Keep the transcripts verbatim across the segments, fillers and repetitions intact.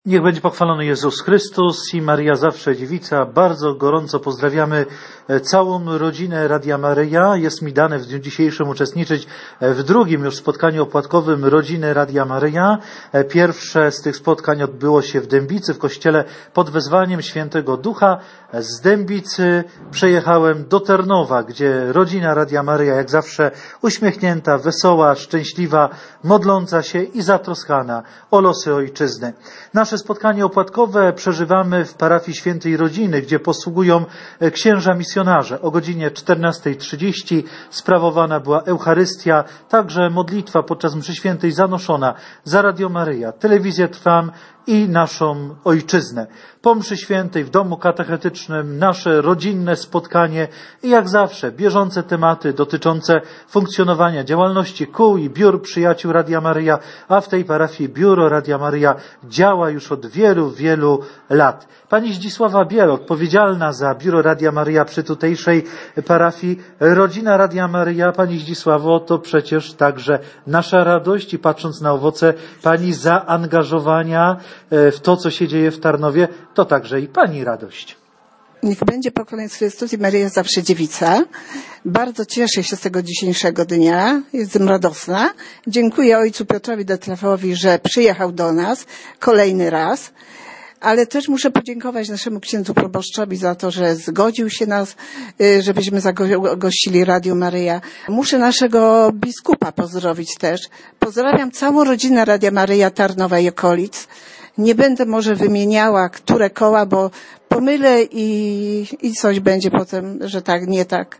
Niech będzie pochwalony Jezus Chrystus i Maria Zawsze Dziewica. Bardzo gorąco pozdrawiamy całą rodzinę Radia Maryja. Jest mi dane w dniu dzisiejszym uczestniczyć w drugim już spotkaniu opłatkowym rodziny Radia Maryja. Pierwsze z tych spotkań odbyło się w Dębicy, w kościele pod wezwaniem Świętego Ducha. Z Dębicy przejechałem do Ternowa, gdzie rodzina Radia Maryja, jak zawsze uśmiechnięta, wesoła, szczęśliwa, modląca się i zatroskana o losy ojczyzny. Nasze spotkanie opłatkowe przeżywamy w parafii Świętej Rodziny, gdzie posługują księża misjonarze. O godzinie czternastej trzydzieści sprawowana była Eucharystia, także modlitwa podczas mszy świętej zanoszona za Radio Maryja, Telewizję Trwam i naszą ojczyznę. Po mszy świętej w domu katechetycznym nasze rodzinne spotkanie i jak zawsze bieżące tematy dotyczące funkcjonowania działalności kół i biur przyjaciół Radia Maryja, a w tej parafii biuro Radia Maryja działa już od wielu, wielu lat. Pani Zdzisława Biel, odpowiedzialna za biuro Radia Maryja przy tutejszej parafii, rodzina Radia Maryja. Pani Zdzisławo, to przecież także nasza radość i patrząc na owoce Pani zaangażowania w to, co się dzieje w Tarnowie, to także i Pani radość. Niech będzie pochwalony Chrystus i Maryja Zawsze Dziewica. Bardzo cieszę się z tego dzisiejszego dnia. Jestem radosna. Dziękuję ojcu Piotrowi Detlefowi, że przyjechał do nas kolejny raz. Ale też muszę podziękować naszemu księdzu proboszczowi za to, że zgodził się nas, żebyśmy zagościli Radio Maryja. Muszę naszego biskupa pozdrowić też. Pozdrawiam całą rodzinę Radia Maryja Tarnowa i okolic. Nie będę może wymieniała, które koła, bo pomylę i, i coś będzie potem, że tak, nie tak.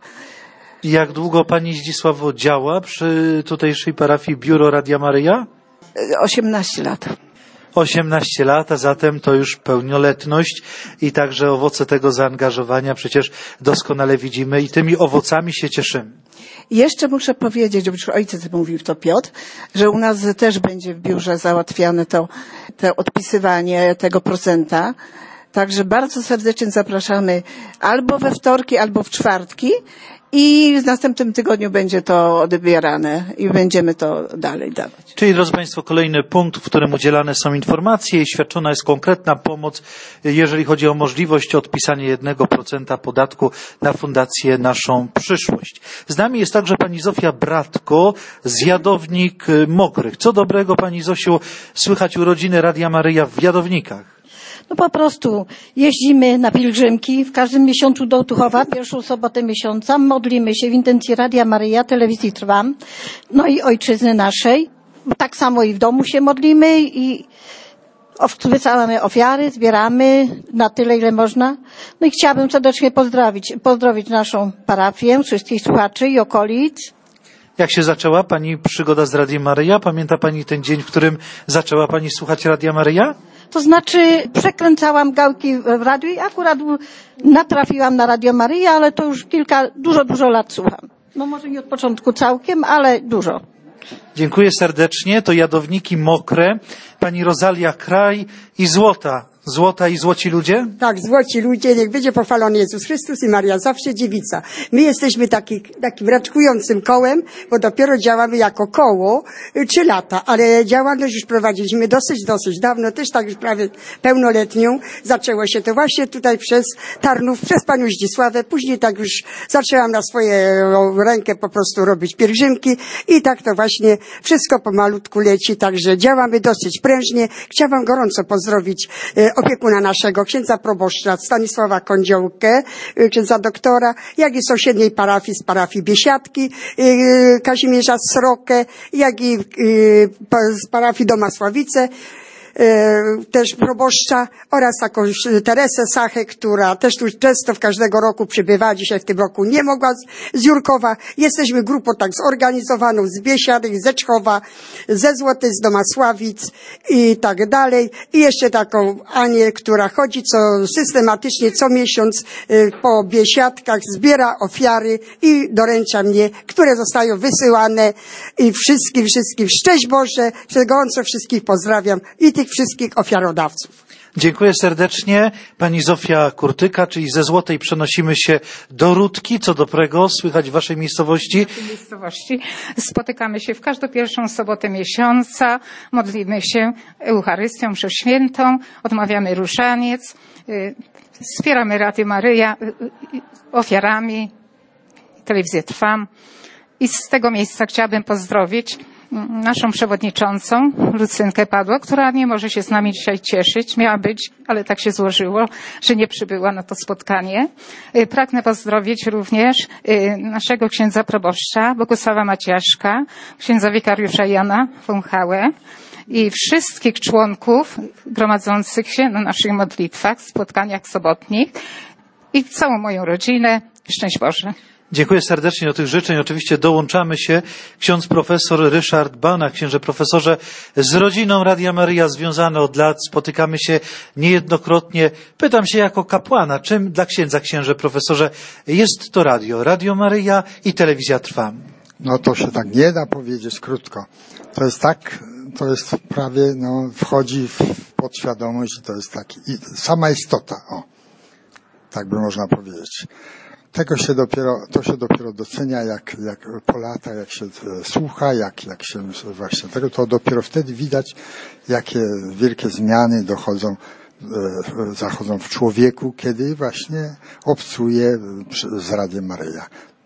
Jak długo Pani Zdzisławo działa przy tutejszej parafii biuro Radia Maryja? osiemnaście lat. osiemnaście lat, a zatem to już pełnioletność i także owoce tego zaangażowania przecież doskonale widzimy i tymi owocami się cieszymy. Jeszcze muszę powiedzieć, bo już ojciec mówił to Piotr, że u nas też będzie w biurze załatwiane to, to odpisywanie tego procenta. Także bardzo serdecznie zapraszamy albo we wtorki, albo w czwartki i w następnym tygodniu będzie to odbierane i będziemy to dalej dawać. Czyli, drodzy Państwo, kolejny punkt, w którym udzielane są informacje i świadczona jest konkretna pomoc, jeżeli chodzi o możliwość odpisania jednego procenta podatku na Fundację Naszą Przyszłość. Z nami jest także Pani Zofia Bratko z Jadownik Mokrych. Co dobrego, Pani Zosiu, słychać u rodziny Radia Maryja w Jadownikach? No po prostu jeździmy na pielgrzymki w każdym miesiącu do Otuchowa, pierwszą sobotę miesiąca, modlimy się w intencji Radia Maryja, Telewizji Trwam, no i ojczyzny naszej. Tak samo i w domu się modlimy i wysyłamy ofiary, zbieramy na tyle, ile można. No i chciałabym serdecznie pozdrowić, pozdrowić naszą parafię, wszystkich słuchaczy i okolic. Jak się zaczęła Pani przygoda z Radiem Maryja? Pamięta Pani ten dzień, w którym zaczęła Pani słuchać Radia Maryja? To znaczy przekręcałam gałki w radiu i akurat natrafiłam na Radio Maryja, ale to już kilka, dużo, dużo lat słucham. No może nie od początku całkiem, ale dużo. Dziękuję serdecznie. To Jadowniki Mokre, Pani Rozalia Kraj i Złota. Złota i złoci ludzie? Tak, złoci ludzie, niech będzie pochwalony Jezus Chrystus i Maria Zawsze Dziewica. My jesteśmy taki, takim raczkującym kołem, bo dopiero działamy jako koło trzy lata, ale działalność już prowadziliśmy dosyć, dosyć dawno, też tak już prawie pełnoletnią. Zaczęło się to właśnie tutaj przez Tarnów, przez Panią Zdzisławę, później tak już zaczęłam na swoje rękę po prostu robić pielgrzymki i tak to właśnie wszystko pomalutku leci, także działamy dosyć prężnie. Chciałam gorąco pozdrowić opiekuna naszego, księdza proboszcza Stanisława Kądziołkę, księdza doktora, jak i sąsiedniej parafii, z parafii Biesiadki, Kazimierza Srokę, jak i z parafii Domasławice, też proboszcza oraz taką Teresę Sachę, która też tu często w każdego roku przybywa, dzisiaj w tym roku nie mogła z Jurkowa. Jesteśmy grupą tak zorganizowaną z Biesiady, z Zeczchowa, ze Złotej, z Domasławic i tak dalej. I jeszcze taką Anię, która chodzi co systematycznie co miesiąc po Biesiadkach, zbiera ofiary i doręcza mnie, które zostają wysyłane i wszystkim, wszystkim szczęść Boże, gorąco wszystkich pozdrawiam i tych wszystkich ofiarodawców. Dziękuję serdecznie. Pani Zofia Kurtyka, czyli ze Złotej przenosimy się do Rudki. Co dobrego słychać w waszej miejscowości? W miejscowości spotykamy się w każdą pierwszą sobotę miesiąca, modlimy się Eucharystią, mszę świętą, odmawiamy różaniec, wspieramy Radio Maryja ofiarami, telewizję Trwam. I z tego miejsca chciałabym pozdrowić naszą przewodniczącą, Lucynkę Padło, która nie może się z nami dzisiaj cieszyć. Miała być, ale tak się złożyło, że nie przybyła na to spotkanie. Pragnę pozdrowić również naszego księdza proboszcza, Bogusława Maciaszka, księdza wikariusza Jana Wąchałę i wszystkich członków gromadzących się na naszych modlitwach, spotkaniach sobotnich i całą moją rodzinę. Szczęść Boże. Dziękuję serdecznie do tych życzeń. Oczywiście dołączamy się. Ksiądz profesor Ryszard Banach. Księże profesorze, z rodziną Radia Maryja związany od lat, spotykamy się niejednokrotnie. Pytam się jako kapłana, czym dla księdza, księże profesorze, jest to radio? Radio Maryja i telewizja Trwam. No to się tak nie da powiedzieć krótko. To jest tak, to jest prawie, no, wchodzi w podświadomość i to jest taki, i sama istota, o, tak by można powiedzieć. Tego się dopiero, to się dopiero docenia, jak, jak po latach, jak się e, słucha, jak, jak się właśnie tego, to dopiero wtedy widać, jakie wielkie zmiany dochodzą, e, zachodzą w człowieku, kiedy właśnie obcuje przy, z Radiem Maryja.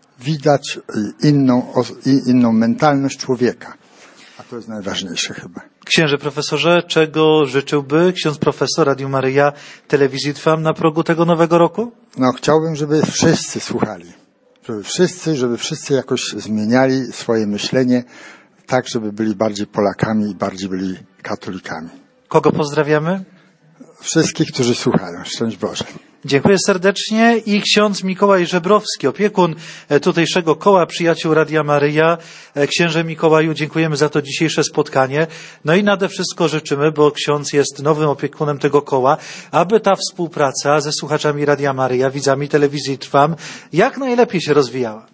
Widać inną, inną mentalność człowieka. A to jest najważniejsze chyba. Księże profesorze, czego życzyłby ksiądz profesor Radiu Maryja, telewizji Trwam na progu tego nowego roku? No chciałbym, żeby wszyscy słuchali. Żeby wszyscy, żeby wszyscy jakoś zmieniali swoje myślenie tak, żeby byli bardziej Polakami i bardziej byli katolikami. Kogo pozdrawiamy? Wszystkich, którzy słuchają. Szczęść Boże. Dziękuję serdecznie i ksiądz Mikołaj Żebrowski, opiekun tutejszego koła Przyjaciół Radia Maryja. Księże Mikołaju, dziękujemy za to dzisiejsze spotkanie. No i nade wszystko życzymy, bo ksiądz jest nowym opiekunem tego koła, aby ta współpraca ze słuchaczami Radia Maryja, widzami telewizji Trwam, jak najlepiej się rozwijała.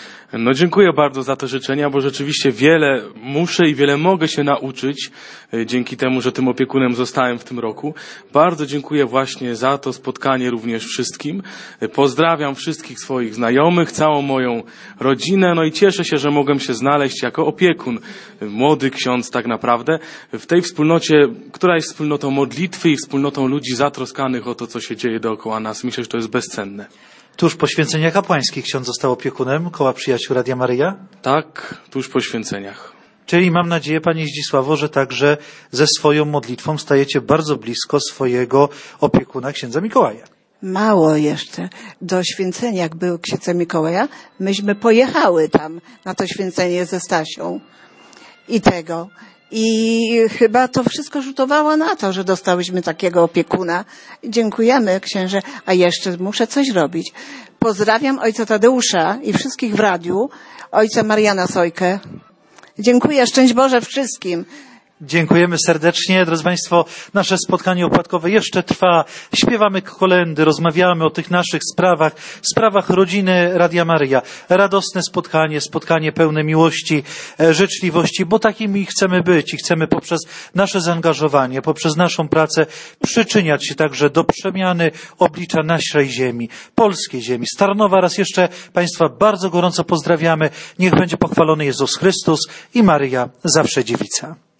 No dziękuję bardzo za te życzenia, bo rzeczywiście wiele muszę i wiele mogę się nauczyć dzięki temu, że tym opiekunem zostałem w tym roku. Bardzo dziękuję właśnie za to spotkanie również wszystkim. Pozdrawiam wszystkich swoich znajomych, całą moją rodzinę, no i cieszę się, że mogłem się znaleźć jako opiekun, młody ksiądz tak naprawdę, w tej wspólnocie, która jest wspólnotą modlitwy i wspólnotą ludzi zatroskanych o to, co się dzieje dookoła nas. Myślę, że to jest bezcenne. Tuż po święceniach kapłańskich ksiądz został opiekunem koła Przyjaciół Radia Maryja? Tak, tuż po święceniach. Czyli mam nadzieję, panie Zdzisławo, że także ze swoją modlitwą stajecie bardzo blisko swojego opiekuna, księdza Mikołaja. Mało jeszcze. Do święcenia, jak był księdza Mikołaja, myśmy pojechały tam na to święcenie ze Stasią i tego. I chyba to wszystko rzutowało na to, że dostałyśmy takiego opiekuna. Dziękujemy, księże. A jeszcze muszę coś robić. Pozdrawiam ojca Tadeusza i wszystkich w radiu, ojca Mariana Sojkę. Dziękuję, szczęść Boże wszystkim. Dziękujemy serdecznie. Drodzy Państwo, nasze spotkanie opłatkowe jeszcze trwa. Śpiewamy kolędy, rozmawiamy o tych naszych sprawach, sprawach rodziny Radia Maryja. Radosne spotkanie, spotkanie pełne miłości, życzliwości, bo takimi chcemy być i chcemy poprzez nasze zaangażowanie, poprzez naszą pracę przyczyniać się także do przemiany oblicza naszej ziemi, polskiej ziemi. Z Tarnowa raz jeszcze Państwa bardzo gorąco pozdrawiamy. Niech będzie pochwalony Jezus Chrystus i Maryja zawsze dziewica.